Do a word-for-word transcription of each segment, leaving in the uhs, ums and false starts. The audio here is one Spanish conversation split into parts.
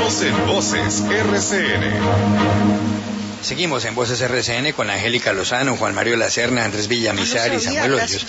Seguimos en Voces R C N. Seguimos en Voces R C N con Angélica Lozano, Juan Mario Lacerna, Andrés Villamizar y Samuel Hoyos.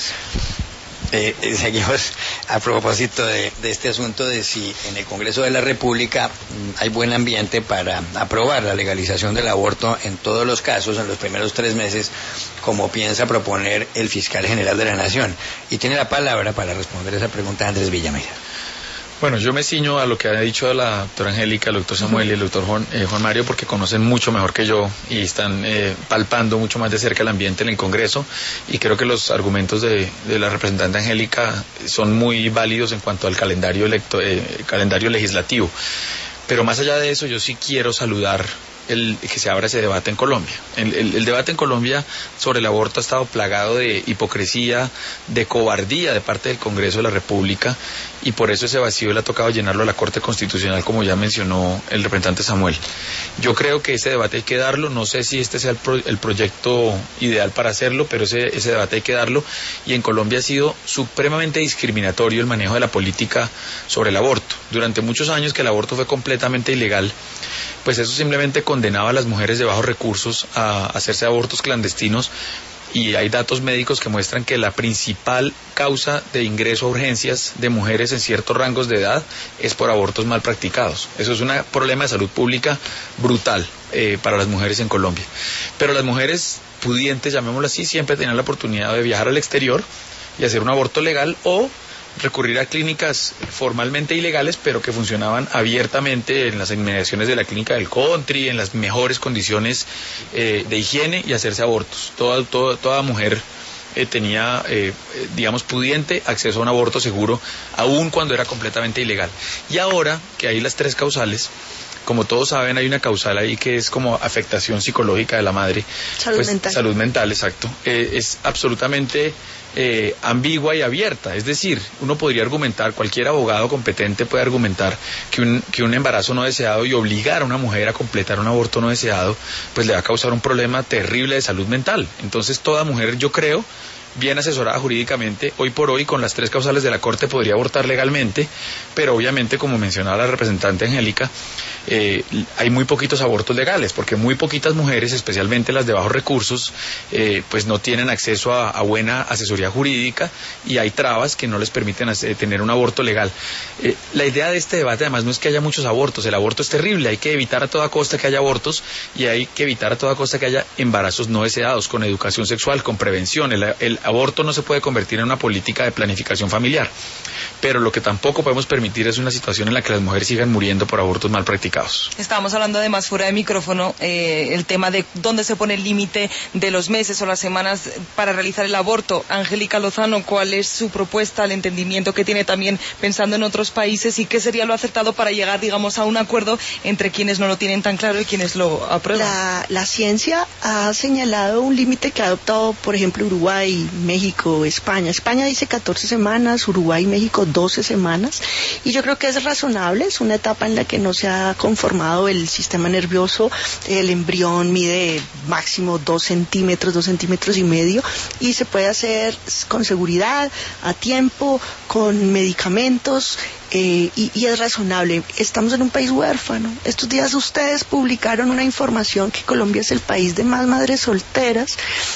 Eh, eh, seguimos a propósito de, de este asunto de si en el Congreso de la República mm, hay buen ambiente para aprobar la legalización del aborto en todos los casos en los primeros tres meses, como piensa proponer el fiscal general de la Nación. Y tiene la palabra para responder esa pregunta Andrés Villamizar. Bueno, yo me ciño a lo que ha dicho la doctora Angélica, el doctor Samuel y el doctor Juan, eh, Juan Mario, porque conocen mucho mejor que yo y están eh, palpando mucho más de cerca el ambiente en el Congreso, y creo que los argumentos de, de la representante Angélica son muy válidos en cuanto al calendario, electo, eh, calendario legislativo. Pero más allá de eso, yo sí quiero saludar el que se abra ese debate en Colombia. El, el, el debate en Colombia sobre el aborto ha estado plagado de hipocresía, de cobardía de parte del Congreso de la República, y por eso ese vacío le ha tocado llenarlo a la Corte Constitucional, como ya mencionó el representante Samuel. Yo creo que ese debate hay que darlo, no sé si este sea el, pro, el proyecto ideal para hacerlo, pero ese, ese debate hay que darlo, y en Colombia ha sido supremamente discriminatorio el manejo de la política sobre el aborto. Durante muchos años que el aborto fue completamente ilegal, pues eso simplemente condenaba a las mujeres de bajos recursos a hacerse abortos clandestinos, y hay datos médicos que muestran que la principal causa de ingreso a urgencias de mujeres en ciertos rangos de edad es por abortos mal practicados. Eso es un problema de salud pública brutal eh, para las mujeres en Colombia. Pero las mujeres pudientes, llamémoslo así, siempre tenían la oportunidad de viajar al exterior y hacer un aborto legal, o recurrir a clínicas formalmente ilegales, pero que funcionaban abiertamente en las inmediaciones de la clínica del country, en las mejores condiciones eh, de higiene, y hacerse abortos. Toda, toda, toda mujer eh, tenía, eh, digamos, pudiente acceso a un aborto seguro, aun cuando era completamente ilegal. Y ahora que hay las tres causales, como todos saben, hay una causal ahí que es como afectación psicológica de la madre. Salud pues, mental. Salud mental, exacto. Eh, es absolutamente eh, ambigua y abierta. Es decir, uno podría argumentar, cualquier abogado competente puede argumentar que un, que un embarazo no deseado y obligar a una mujer a completar un aborto no deseado, pues le va a causar un problema terrible de salud mental. Entonces, toda mujer, yo creo, bien asesorada jurídicamente, hoy por hoy con las tres causales de la Corte podría abortar legalmente, pero obviamente, como mencionaba la representante Angélica, eh, hay muy poquitos abortos legales, porque muy poquitas mujeres, especialmente las de bajos recursos, eh, pues no tienen acceso a, a buena asesoría jurídica, y hay trabas que no les permiten hacer, tener un aborto legal. Eh, la idea de este debate además no es que haya muchos abortos, el aborto es terrible, hay que evitar a toda costa que haya abortos, y hay que evitar a toda costa que haya embarazos no deseados, con educación sexual, con prevención. El, el aborto no se puede convertir en una política de planificación familiar, pero lo que tampoco podemos permitir es una situación en la que las mujeres sigan muriendo por abortos mal practicados. Estábamos hablando además fuera de micrófono eh, el tema de dónde se pone el límite de los meses o las semanas para realizar el aborto. Angélica Lozano, ¿cuál es su propuesta, el entendimiento que tiene también pensando en otros países, y qué sería lo acertado para llegar, digamos, a un acuerdo entre quienes no lo tienen tan claro y quienes lo aprueban? La, la ciencia ha señalado un límite que ha adoptado, por ejemplo, Uruguay, México, España. España dice catorce semanas, Uruguay y México doce semanas, y yo creo que es razonable. Es una etapa en la que no se ha conformado el sistema nervioso. El embrión mide máximo dos centímetros, dos centímetros y medio, y se puede hacer con seguridad, a tiempo, con medicamentos, eh, y, y es razonable. Estamos en un país huérfano. Estos días ustedes publicaron una información que Colombia es el país de más madres solteras,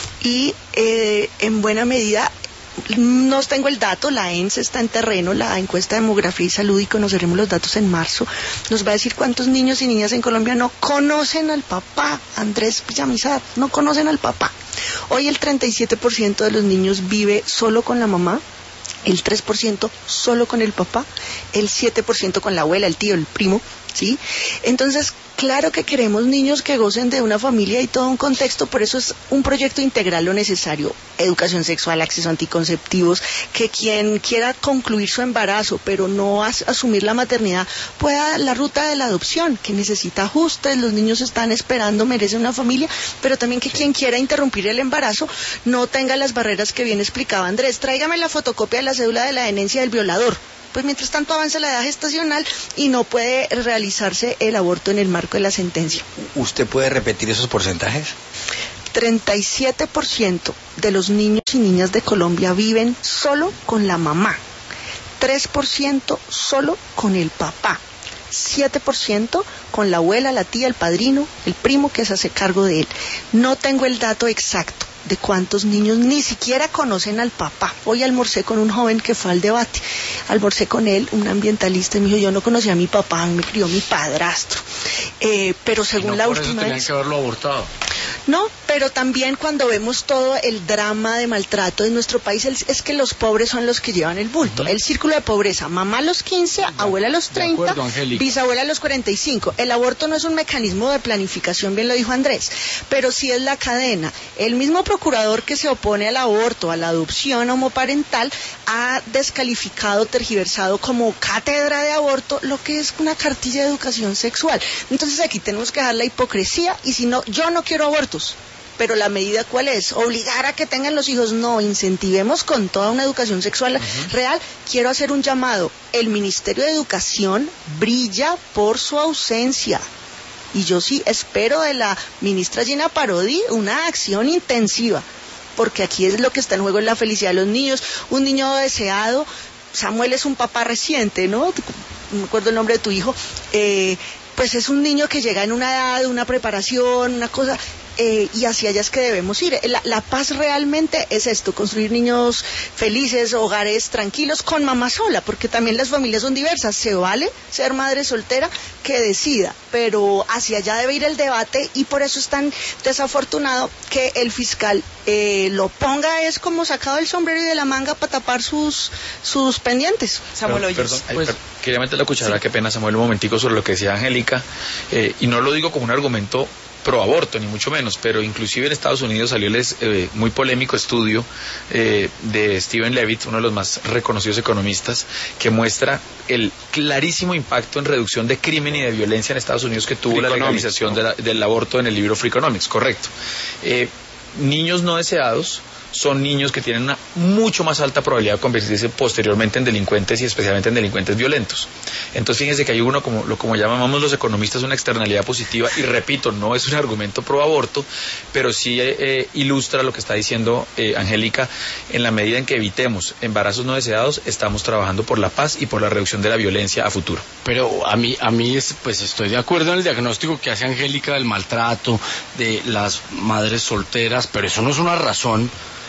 y eh, en buena medida, no tengo el dato, la E N S está en terreno, la encuesta de demografía y salud, y conoceremos los datos en marzo, nos va a decir cuántos niños y niñas en Colombia no conocen al papá. Andrés Villamizar, no conocen al papá. Hoy el treinta y siete por ciento de los niños vive solo con la mamá, el tres por ciento solo con el papá, el siete por ciento con la abuela, el tío, el primo, ¿sí? Entonces, claro que queremos niños que gocen de una familia y todo un contexto. Por eso es un proyecto integral lo necesario: educación sexual, acceso a anticonceptivos, que quien quiera concluir su embarazo pero no as asumir la maternidad pueda la ruta de la adopción, que necesita ajustes, los niños están esperando, merecen una familia, pero también que quien quiera interrumpir el embarazo no tenga las barreras que bien explicaba Andrés. Tráigame la fotocopia de la cédula de la denencia del violador. Pues mientras tanto avanza la edad gestacional y no puede realizarse el aborto en el marco de la sentencia. ¿Usted puede repetir esos porcentajes? treinta y siete por ciento de los niños y niñas de Colombia viven solo con la mamá, tres por ciento solo con el papá, siete por ciento con la abuela, la tía, el padrino, el primo que se hace cargo de él. No tengo el dato exacto de cuántos niños ni siquiera conocen al papá. Hoy almorcé con un joven que fue al debate, almorcé con él, un ambientalista, y me dijo, yo no conocía a mi papá, me crió mi padrastro. Eh, pero según no la por última eso tenían vez... que haberlo abortado. No, pero también cuando vemos todo el drama de maltrato en nuestro país, es que los pobres son los que llevan el bulto. Uh-huh. El círculo de pobreza, mamá a los quince, de, abuela a los treinta, acuerdo, bisabuela a los cuarenta y cinco. El aborto no es un mecanismo de planificación, bien lo dijo Andrés, pero sí es la cadena. El mismo procurador que se opone al aborto, a la adopción homoparental, ha descalificado, tergiversado como cátedra de aborto lo que es una cartilla de educación sexual. Entonces aquí tenemos que dejar la hipocresía, y si no, yo no quiero aborto, pero la medida ¿cuál es? Obligar a que tengan los hijos. No, incentivemos con toda una educación sexual uh-huh. real. Quiero hacer un llamado. El Ministerio de Educación brilla por su ausencia, y yo sí espero de la ministra Gina Parodi una acción intensiva, porque aquí es lo que está en juego, es la felicidad de los niños. Un niño deseado, Samuel es un papá reciente, ¿no? No me acuerdo el nombre de tu hijo, eh, pues es un niño que llega en una edad, una preparación, una cosa... Eh, y hacia allá es que debemos ir. La, la paz realmente es esto, construir niños felices, hogares tranquilos, con mamá sola, porque también las familias son diversas. Se vale ser madre soltera, que decida, pero hacia allá debe ir el debate, y por eso es tan desafortunado que el fiscal eh, lo ponga es como sacado del sombrero y de la manga para tapar sus sus pendientes. Samuel Hoyos. Perdón, pues, ay, quería meter la cuchara, sí. Qué pena, Samuel, un momentico sobre lo que decía Angélica, eh, y no lo digo como un argumento pro aborto, ni mucho menos, pero inclusive en Estados Unidos salió el eh, muy polémico estudio eh, de Steven Levitt, uno de los más reconocidos economistas, que muestra el clarísimo impacto en reducción de crimen y de violencia en Estados Unidos que tuvo la legalización de la, del aborto en el libro Freakonomics, correcto. Eh, niños no deseados son niños que tienen una mucho más alta probabilidad de convertirse posteriormente en delincuentes, y especialmente en delincuentes violentos. Entonces fíjense que hay uno, como, lo, como llamamos los economistas, una externalidad positiva, y repito, no es un argumento pro aborto, pero sí eh, ilustra lo que está diciendo eh, Angélica. En la medida en que evitemos embarazos no deseados, estamos trabajando por la paz y por la reducción de la violencia a futuro. Pero a mí, a mí es, pues estoy de acuerdo en el diagnóstico que hace Angélica del maltrato de las madres solteras, pero eso no es una razón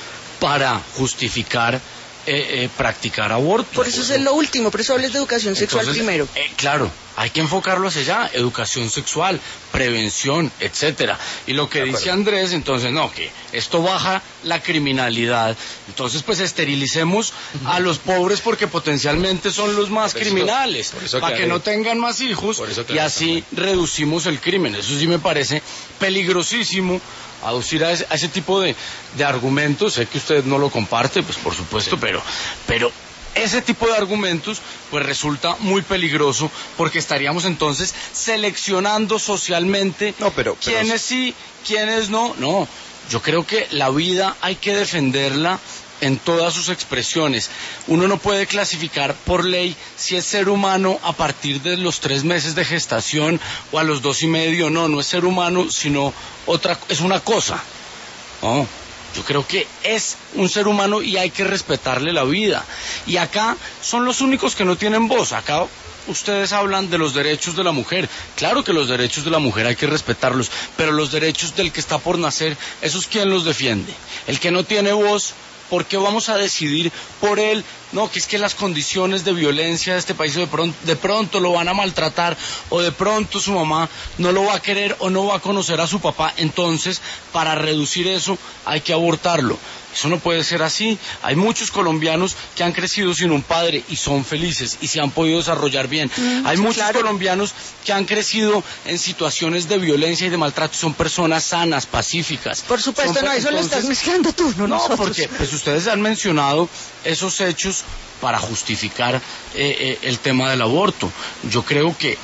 para justificar eh, eh, practicar aborto. Por eso es lo último, por eso hables de educación sexual Entonces, primero. Eh, claro, hay que enfocarlo hacia allá, educación sexual, prevención, etcétera. Y lo que dice Andrés, entonces, no, que esto baja la criminalidad. Entonces, pues esterilicemos uh-huh. a los pobres, porque potencialmente son los más por criminales, eso, para que no tengan más hijos, y así reducimos el crimen. Eso sí me parece peligrosísimo, aducir a ese, a ese tipo de, de argumentos. Sé que usted no lo comparte, pues por supuesto, sí. pero, pero ese tipo de argumentos pues resulta muy peligroso, porque estaríamos entonces seleccionando socialmente no, pero, pero... quiénes sí, quiénes no. No, yo creo que la vida hay que defenderla en todas sus expresiones. Uno no puede clasificar por ley si es ser humano a partir de los tres meses de gestación o a los dos y medio. No, no es ser humano, sino otra, es una cosa. No, yo creo que es un ser humano y hay que respetarle la vida. Y acá son los únicos que no tienen voz. Acá ustedes hablan de los derechos de la mujer. Claro que los derechos de la mujer hay que respetarlos, pero los derechos del que está por nacer, ¿esos quién los defiende? El que no tiene voz, ¿por qué vamos a decidir por él? No, que es que las condiciones de violencia de este país de pronto, de pronto lo van a maltratar, o de pronto su mamá no lo va a querer o no va a conocer a su papá. Entonces, para reducir eso hay que abortarlo. Eso no puede ser así. Hay muchos colombianos que han crecido sin un padre y son felices y se han podido desarrollar bien. Mm, Hay muchos claro. colombianos que han crecido en situaciones de violencia y de maltrato y son personas sanas, pacíficas. Por supuesto, son, no, eso entonces, lo estás mezclando tú, no, no nosotros. Porque pues ustedes han mencionado esos hechos para justificar eh, eh, el tema del aborto. Yo creo que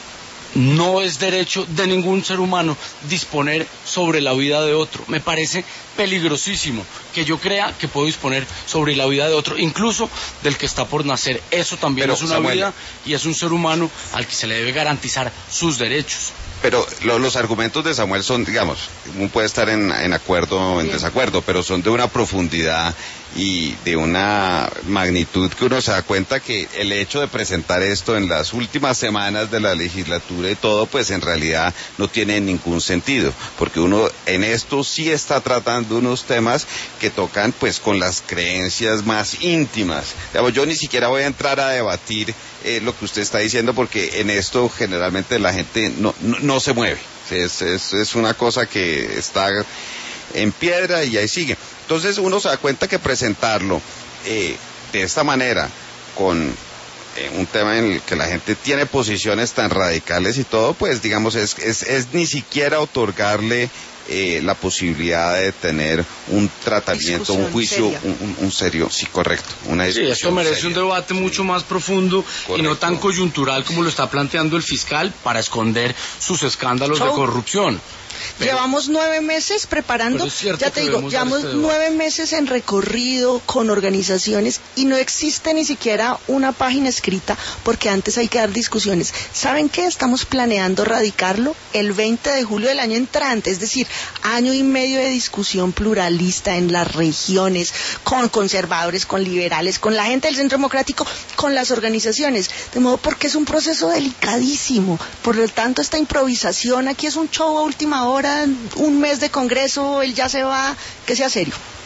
no es derecho de ningún ser humano disponer sobre la vida de otro. Me parece peligrosísimo que yo crea que puedo disponer sobre la vida de otro, incluso del que está por nacer. Eso también Pero, es una Samuel, vida y es un ser humano al que se le debe garantizar sus derechos. pero lo, los argumentos de Samuel son, digamos, uno puede estar en, en acuerdo o en Bien. desacuerdo, pero son de una profundidad y de una magnitud que uno se da cuenta que el hecho de presentar esto en las últimas semanas de la legislatura y todo, pues en realidad no tiene ningún sentido, porque uno en esto sí está tratando unos temas que tocan pues con las creencias más íntimas. Digamos, yo ni siquiera voy a entrar a debatir eh, lo que usted está diciendo, porque en esto generalmente la gente no, no, no se mueve, es, es, es una cosa que está en piedra y ahí sigue. Entonces uno se da cuenta que presentarlo eh, de esta manera, con eh, un tema en el que la gente tiene posiciones tan radicales y todo, pues digamos, es, es, es ni siquiera otorgarle eh, la posibilidad de tener un tratamiento, discusión un juicio, un, un, un serio, sí, correcto, una discusión. Sí, esto merece seria. un debate sí. mucho más profundo, correcto. Y no tan coyuntural como lo está planteando el fiscal para esconder sus escándalos Show. de corrupción. Pero, llevamos nueve meses preparando, ya te digo, llevamos este nueve meses en recorrido con organizaciones y no existe ni siquiera una página escrita, porque antes hay que dar discusiones. ¿Saben qué? Estamos planeando radicarlo el veinte de julio del año entrante, es decir, año y medio de discusión pluralista en las regiones, con conservadores, con liberales, con la gente del Centro Democrático, con las organizaciones, de modo porque es un proceso delicadísimo. Por lo tanto, esta improvisación aquí es un show a última hora, un mes de congreso, él ya se va, que sea serio.